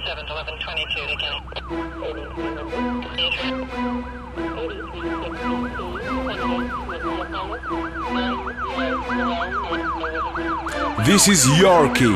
7-11-22 beginning. This is Yorkie.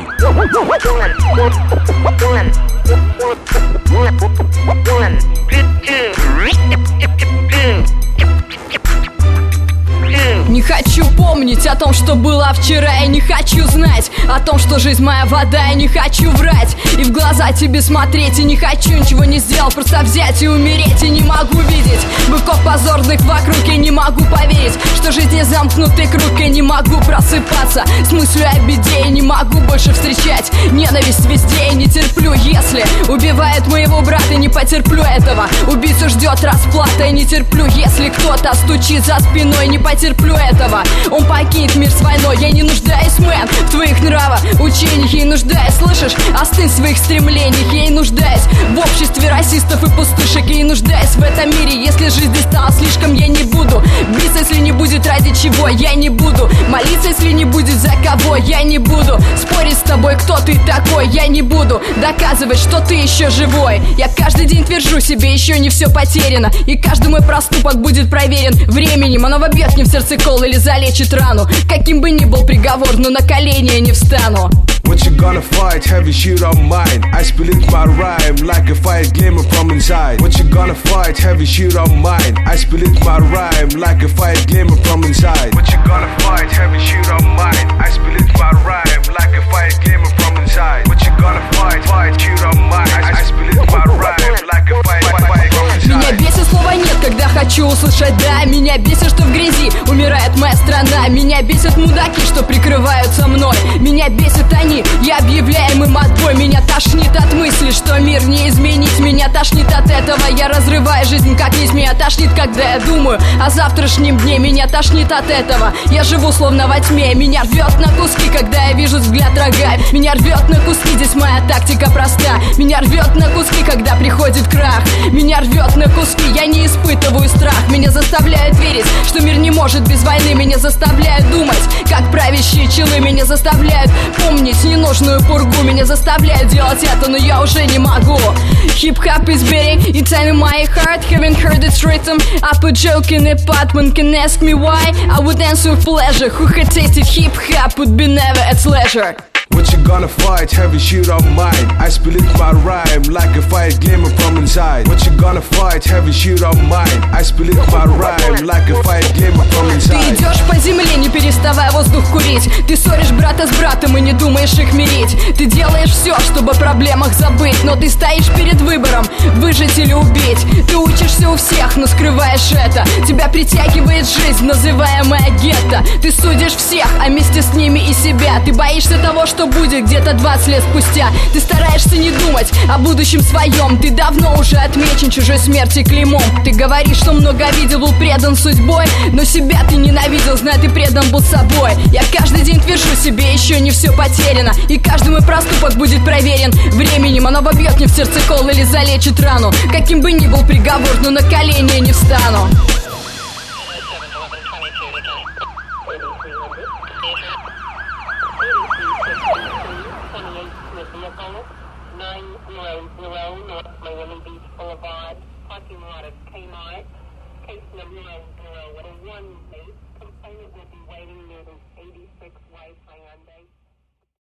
Не хочу помнить о том, что было вчера. Я не хочу знать о том, что жизнь моя вода. Я не хочу врать и в глаза тебе смотреть. И не хочу ничего не сделать, просто взять и умереть. И не могу видеть быков позорных вокруг. Я не могу поверить, что жизнь не замкнутый круг. Я не могу просыпаться с мыслью о беде. Я не могу больше встречать ненависть везде. Я не терплю, если убивает моего брата. Не потерплю этого, убийцу ждет расплата. Я не терплю, если кто-то стучит за спиной. Не потерплю этого, он покинет мир с войной. Я не нуждаюсь, мэн, в твоих нравах, учениях. Я не нуждаюсь, слышишь, остынь в своих стремлениях. Я не нуждаюсь в обществе расистов и пустышек. Я не нуждаюсь в этом мире, если жизнь здесь стала слишком. Я не буду биться, если не будет ради чего. Я не буду молиться, если не будет за кого. Я не буду спорить с тобой, кто ты такой. Я не буду доказывать, что ты еще живой. Я каждый день твержу себе, еще не все потеряно. И каждый мой проступок будет проверен временем. Оно вобьет мне в сердце кол или залечит рану. Каким бы ни был приговор, но на колени я не встану. What you gonna fight? Heavy shit on mine. I spill it my rhyme like a fire glimmer from inside. What you gonna fight? Heavy shit on mine. I spill it my rhyme like a fire glimmer from inside. What you gonna fight? Heavy shit on mine. I spill it my rhyme like a fire glimmer from inside. What you gonna fight? Fight shit on mine. I spill it my rhyme like a fire from inside. Меня бесит слова нет, когда хочу услышать да. Меня бесит, что в грязи умирает моя страна. Меня бесят мудаки, что прикрываются мной. Меня бесят они, я объявляем им отбой. Меня тошнит от мысли, что мир не изменить. Меня тошнит от этого, я разрываю жизнь как нить. Меня тошнит, когда я думаю о завтрашнем дне. Меня тошнит от этого, я живу словно во тьме. Меня рвет на куски, когда я вижу взгляд врага. Меня рвет на куски, здесь моя тактика проста. Меня рвет на куски, когда приходит крах. Меня рвет на куски, я не испытываю страх. Меня заставляют верить, что мир не может без войны. Меня заставляют думать, как правящие челы. Меня заставляют помнить ненужную пургу. Меня заставляют делать это, но я уже не могу. Hip-hop is beating inside my heart. Haven't heard its rhythm. I put joke in a pot. One can ask me why. I would answer with pleasure. Who had tasted hip-hop would be never at leisure. What you gonna fight? Heavy shit on mine. I spill it my rhyme like a fire glimmer from inside. What you gonna fight? Heavy shit on mine. I spill it my rhyme like a fire glimmer from inside. Ты идешь по земле, не переставая воздух курить. Ты ссоришь брата с братом и не думаешь их мирить. Ты делаешь все, чтобы о проблемах забыть. Но ты стоишь перед выбором, выжить или убить. Ты учишься у всех, но скрываешь это. Тебя притягивает жизнь, называемая гетто. Ты судишь всех, а вместе с ними и себя. Ты боишься того, что будет где-то 20 лет спустя. Ты стараешься не думать о будущем своем. Ты давно уже отмечен чужой смерти клеймом. Ты говоришь, что много видел, был предан судьбой. Но себя ты ненавидел, знай, ты предан был собой. Я каждый день твержу себе, еще не все потеряно. И каждый мой проступок будет проверен временем. Оно вобьет мне в сердце кол или залечит рану. Каким бы ни был приговор, но на колени я не встану. North Miami Beach Boulevard, parking lot of Kmart, case number 90. With a 1 late, complainant will be waiting near the 86 White Hyundai.